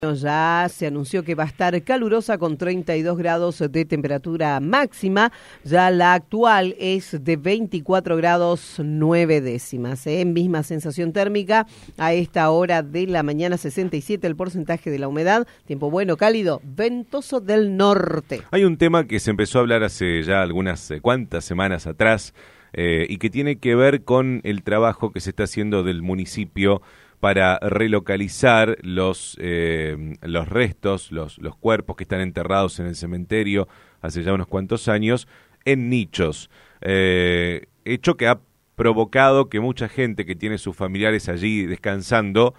Ya se anunció que va a estar calurosa con 32 grados de temperatura máxima. Ya la actual es de 24 grados 9 décimas. Misma sensación térmica a esta hora de la mañana, 67 el porcentaje de la humedad. Tiempo bueno, cálido, ventoso del norte. Hay un tema que se empezó a hablar hace ya algunas cuantas semanas atrás y que tiene que ver con el trabajo que se está haciendo del municipio para relocalizar los restos, los cuerpos que están enterrados en el cementerio hace ya unos cuantos años, en nichos. Hecho que ha provocado que mucha gente que tiene sus familiares allí descansando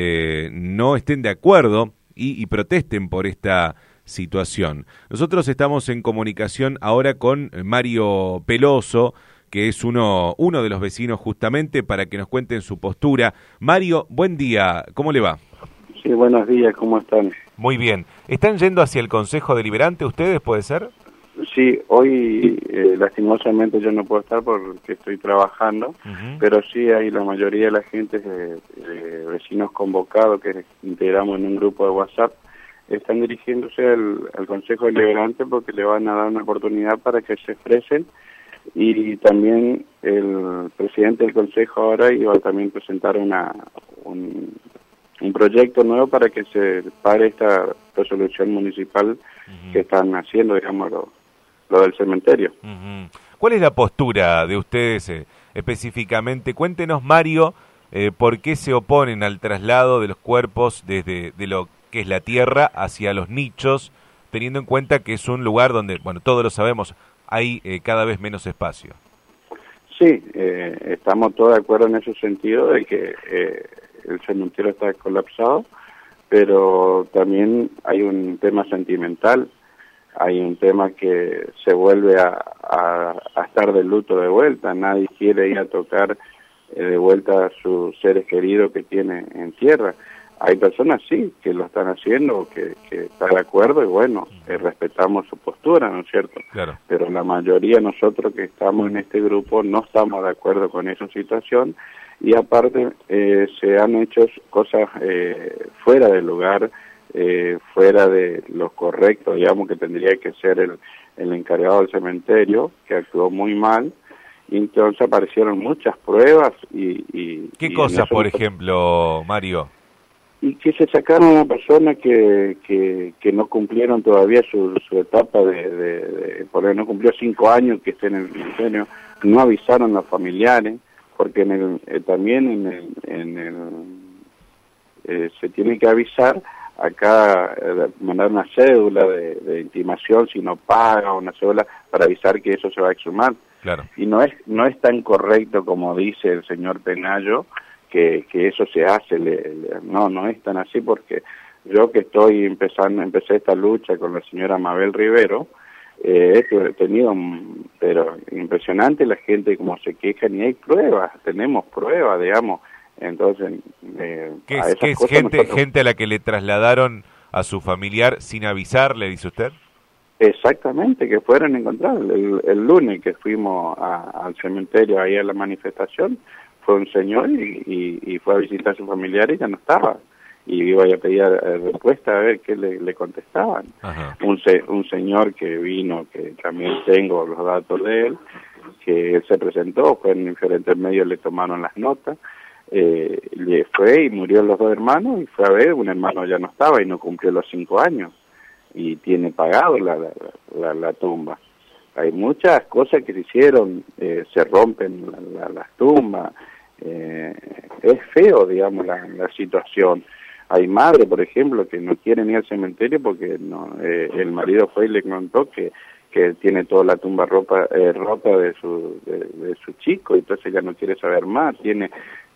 no estén de acuerdo y protesten por esta situación. Nosotros estamos en comunicación ahora con Mario Peloso, que es uno de los vecinos justamente, para que nos cuenten su postura. Mario, buen día, ¿cómo le va? Sí, buenos días, ¿cómo están? Muy bien. ¿Están yendo hacia el Consejo Deliberante ustedes, puede ser? Sí, hoy lastimosamente yo no puedo estar porque estoy trabajando, pero sí hay la mayoría de la gente de vecinos convocados que integramos en un grupo de WhatsApp, están dirigiéndose al Consejo Deliberante porque le van a dar una oportunidad para que se expresen. Y también el presidente del Consejo ahora iba a también presentar un proyecto nuevo para que se pare esta resolución municipal que están haciendo, digamos, lo del cementerio. ¿Cuál es la postura de ustedes específicamente? Cuéntenos, Mario, ¿por qué se oponen al traslado de los cuerpos desde de lo que es la tierra hacia los nichos, teniendo en cuenta que es un lugar donde, bueno, todos lo sabemos, hay cada vez menos espacio? Sí, estamos todos de acuerdo en ese sentido de que el cementerio está colapsado, pero también hay un tema sentimental, hay un tema que se vuelve a estar de luto de vuelta. Nadie quiere ir a tocar de vuelta a sus seres queridos que tiene en tierra. Hay personas, sí, que lo están haciendo, que están de acuerdo y bueno, respetamos su postura, ¿no es cierto? Claro. Pero la mayoría de nosotros que estamos en este grupo no estamos de acuerdo con esa situación y aparte se han hecho cosas fuera del lugar, fuera de lo correcto, digamos, que tendría que ser el encargado del cementerio, que actuó muy mal. Y entonces aparecieron muchas pruebas y ¿Qué cosas, por ejemplo, Mario? Y que se sacaron a una persona que no cumplieron todavía su etapa porque no cumplió 5 años que esté en el cementerio, no avisaron a los familiares, porque también se tiene que avisar acá, mandar una cédula de intimación si no paga, una cédula para avisar que eso se va a exhumar. Claro. Y no es tan correcto como dice el señor Penayo, que eso se hace, no es tan así, porque yo que empecé esta lucha con la señora Mabel Rivero, he tenido, pero impresionante la gente como se quejan y hay pruebas, tenemos pruebas, digamos, entonces... ¿Qué es gente a la que le trasladaron a su familiar sin avisar, le dice usted? Exactamente, que fueron a encontrar el lunes que fuimos al cementerio, ahí a la manifestación, fue un señor y fue a visitar a su familiar y ya no estaba. Y iba a pedir respuesta a ver qué le contestaban. Un señor que vino, que también tengo los datos de él, que él se presentó, fue en diferentes medios, le tomaron las notas, le fue y murió los 2 hermanos y fue a ver, un hermano ya no estaba y no cumplió los 5 años y tiene pagado la tumba. Hay muchas cosas que se hicieron, se rompen las tumbas, es feo, digamos, la situación. Hay madres, por ejemplo, que no quieren ir al cementerio porque el marido fue y le contó que tiene toda la tumba rota de su chico, y entonces ella no quiere saber más, tiene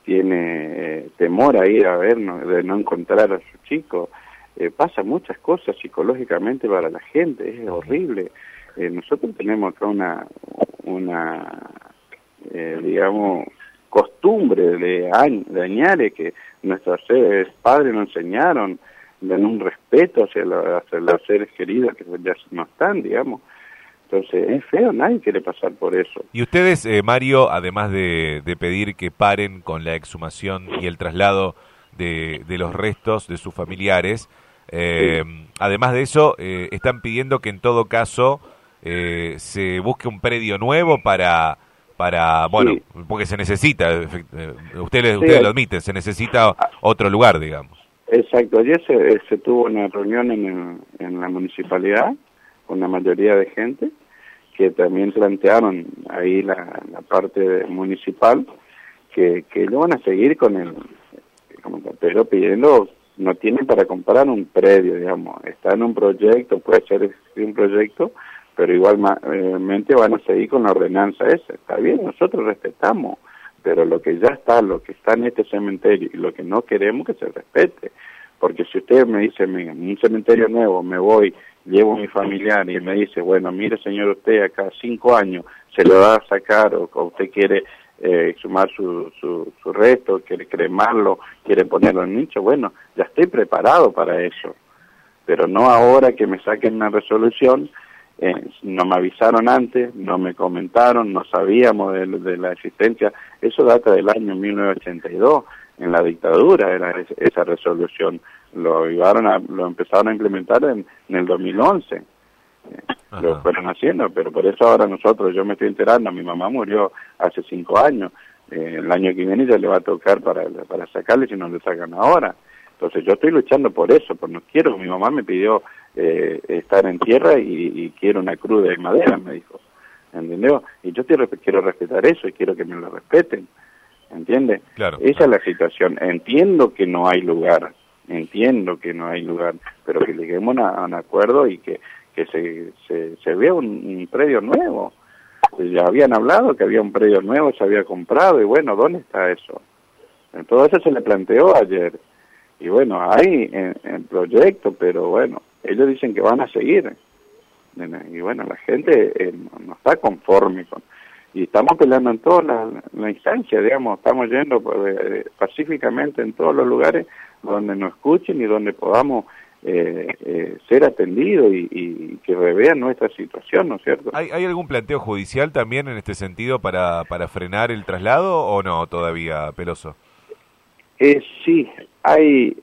temor a ir a ver, de no encontrar a su chico. Pasa muchas cosas psicológicamente para la gente, es horrible. Nosotros tenemos acá una digamos, costumbre de añares que nuestros padres nos enseñaron, dan un respeto hacia los seres queridos que ya no están, digamos. Entonces es feo, nadie quiere pasar por eso. Y ustedes, Mario, además de pedir que paren con la exhumación y el traslado de los restos de sus familiares, Además de eso, están pidiendo que en todo caso se busque un predio nuevo para bueno, sí, porque se necesita, ustedes lo admiten, se necesita otro lugar, digamos. Exacto, ayer se tuvo una reunión en la municipalidad con la mayoría de gente que también plantearon ahí la parte municipal que ellos van a seguir con pero pidiendo, no tienen para comprar un predio, digamos, está en un proyecto, puede ser un proyecto, pero igualmente van a seguir con la ordenanza esa. Está bien, nosotros respetamos, pero lo que ya está, lo que está en este cementerio y lo que no queremos que se respete, porque si usted me dice, un cementerio nuevo, me voy, llevo a mi familiar y me dice, bueno, mire señor, usted acá 5 años se lo va a sacar o usted quiere exhumar su resto, quiere cremarlo, quiere ponerlo en nicho, bueno, ya estoy preparado para eso, pero no ahora que me saquen una resolución. No me avisaron antes, no me comentaron, no sabíamos de la existencia. Eso data del año 1982, en la dictadura era esa resolución. Lo empezaron a implementar en el 2011. Lo fueron haciendo, pero por eso ahora yo me estoy enterando, mi mamá murió hace 5 años, el año que viene ya le va a tocar para sacarle si no le sacan ahora. Entonces yo estoy luchando por eso, porque no quiero, mi mamá me pidió estar en tierra y quiero una cruz de madera, me dijo, ¿entendió? Y yo quiero respetar eso y quiero que me lo respeten, ¿entiende? Claro. Esa es la situación. Entiendo que no hay lugar, pero que lleguemos a un acuerdo y que se vea un predio nuevo. Ya habían hablado que había un predio nuevo, se había comprado, y bueno, ¿dónde está eso? Todo eso se le planteó ayer. Y bueno, hay en proyecto, pero bueno, ellos dicen que van a seguir. Y bueno, la gente no está conforme y estamos peleando en toda la instancia, digamos, estamos yendo pacíficamente en todos los lugares donde nos escuchen y donde podamos ser atendidos y que revean nuestra situación, ¿no es cierto? ¿Hay algún planteo judicial también en este sentido para frenar el traslado o no todavía, Peloso? Sí, hay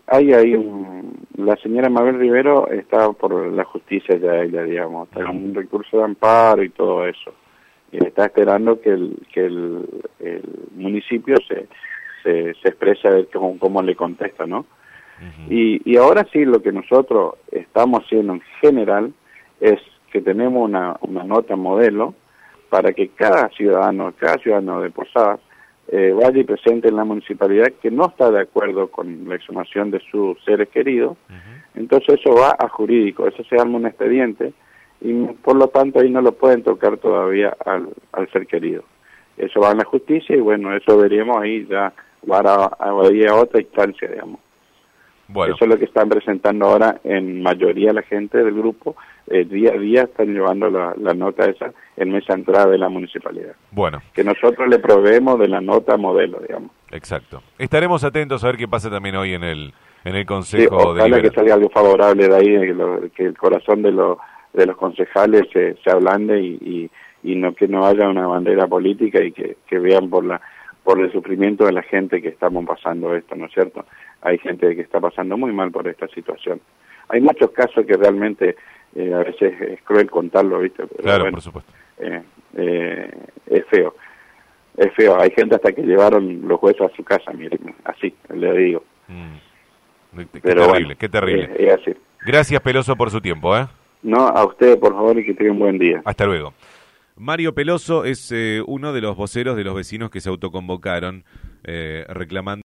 la señora Mabel Rivero está por la justicia ya ella, digamos, está con un recurso de amparo y todo eso. Y está esperando que el municipio se exprese a ver cómo le contesta, ¿no? Y ahora sí, lo que nosotros estamos haciendo en general es que tenemos una nota modelo para que cada ciudadano de Posadas vaya y presente en la municipalidad que no está de acuerdo con la exhumación de sus seres queridos. Entonces eso va a jurídico, eso se arma un expediente y por lo tanto ahí no lo pueden tocar todavía al ser querido. Eso va a la justicia y bueno, eso veríamos ahí ya va a otra instancia, digamos. Bueno. Eso es lo que están presentando ahora en mayoría la gente del grupo. Día a día están llevando la nota esa en mesa entrada de la municipalidad. Bueno. Que nosotros le proveemos de la nota modelo, digamos. Exacto. Estaremos atentos a ver qué pasa también hoy en el Consejo. Sí, ojalá que salga algo favorable de ahí, que el corazón de los concejales se ablande y no que no haya una bandera política y que vean por el sufrimiento de la gente que estamos pasando esto, ¿no es cierto? Hay gente que está pasando muy mal por esta situación. Hay muchos casos que realmente a veces es cruel contarlo, ¿viste? Pero claro, bueno, por supuesto. Es feo. Es feo. Hay gente hasta que llevaron los huesos a su casa, miren, así, le digo. Pero terrible, qué terrible. Es así. Gracias, Peloso, por su tiempo, ¿eh? No, a usted, por favor, y que tenga un buen día. Hasta luego. Mario Peloso es uno de los voceros de los vecinos que se autoconvocaron reclamando